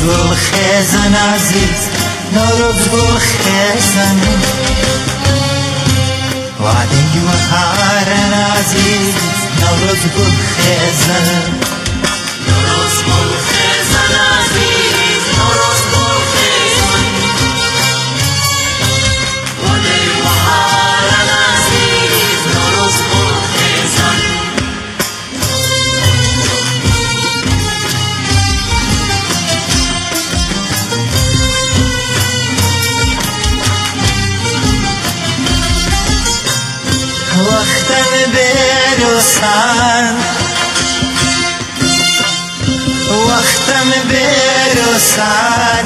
گل خیزن عزیز نوروز گل خیزن وعده بهارن عزیز نوروز گل خیزن نوروز گل خیزن عزیز نوروز گل خیزن وعده بهارن عزیز نوروز گل خیزن وقتم برسن وقتم برسن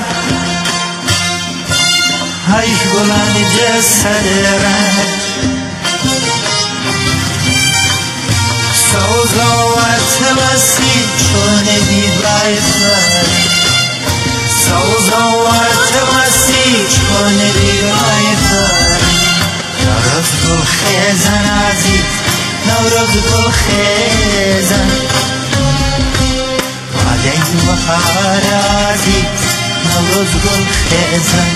های گلان جسد رنگ سوزوات وسیع چون دیوای فر سوزوات وسیع چون دیوای فر نوروز گل خیزن عزیز نوروز گل خیزن وعده بهار عزیز نوروز گل خیزن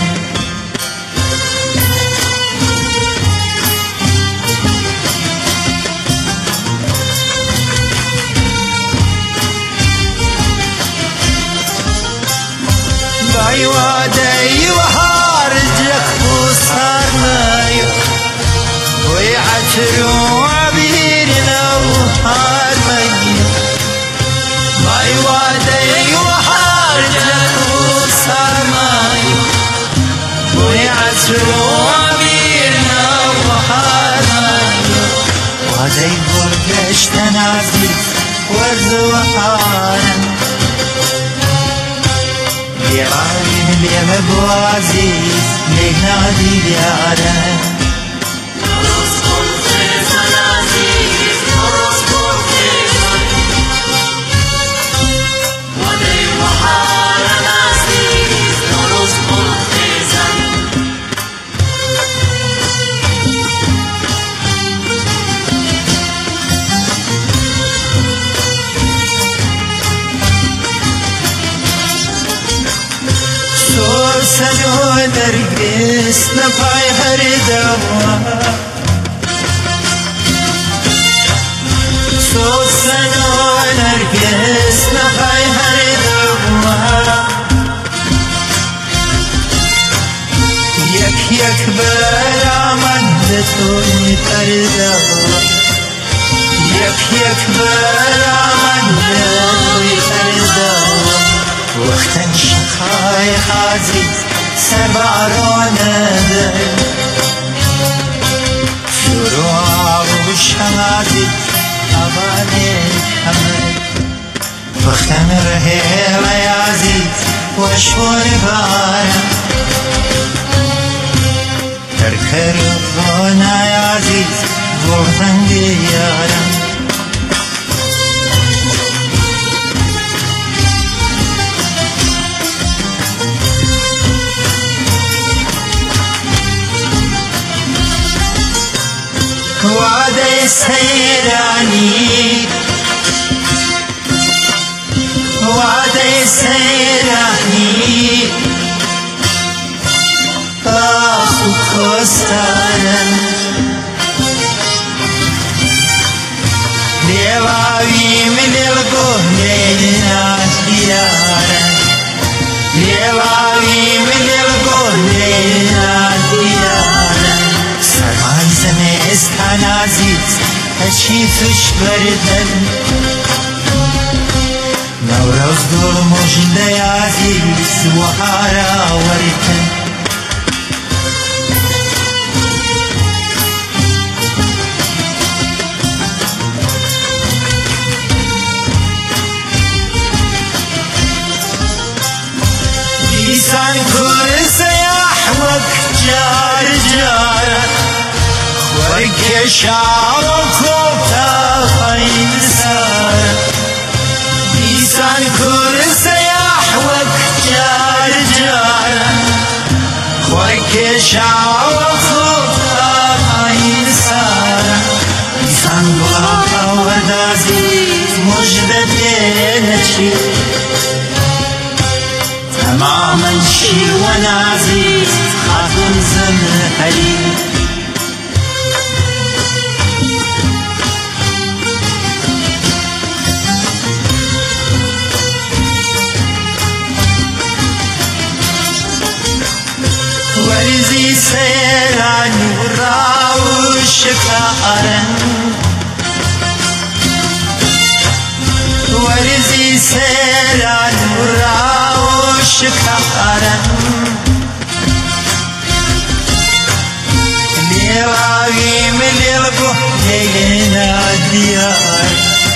بای وعده بهار جکو سرنایم وی عطر و عبیر نوحار مگیر بای وعده بهار جکو سرنایم وی عطر و عبیر نوحار مگیر وعده برگشتن عزیز ورز و حارن بیاریم لیم بو عزیز لنادی بیارن نوروز گل خیزن عزیز نوروز گل خیزن وعده بهارن عزیز نوروز گل خیزن سوسن و نرگس نپای هر دوا سوسن و نرگس نپای هر دوا یک یک برآمد توی پر دوا یک یک برآمد توی پر دوا وقتن شقایق عزیز سربارانه دل شروع بشم عزیز آبانه همه وقتن رهیل عزیز وشور بارم ترکر غنای عزیز بردن دیارم وعده سیرانی وعده سیرانی آخو کستارن لیواویم للگوهلینا دیارن لیواویم للگوهلینا دیارن سرمای زمستان عزیز تشریفش بردن نوروز گل مژده عزیز بهار آوردن دیسان کل سیاح وقت جار جار خوری شعر و کوتا خین سار دیسان کل سیاح وقت جار جار خوری شعر و کوتا خین سار دیسان بلا وردازی مجدد نچی تماما شیوان عزیز خاتون زمهری ورزی سیران و راوش کارن ورزی سیران و راوش کارن لیواگی ملیلگو لینا دیار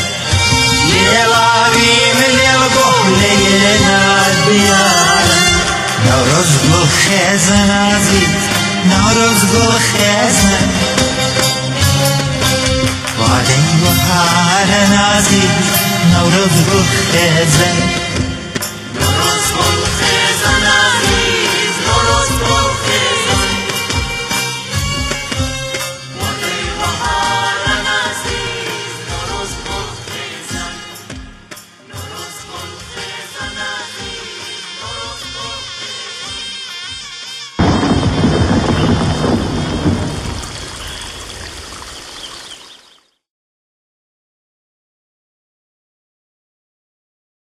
لیواگی ملیلگو لینا دیار نوروز گل خیزن عزیز نوروز گل خیزن وعده بهار عزیز نوروز گل خیزن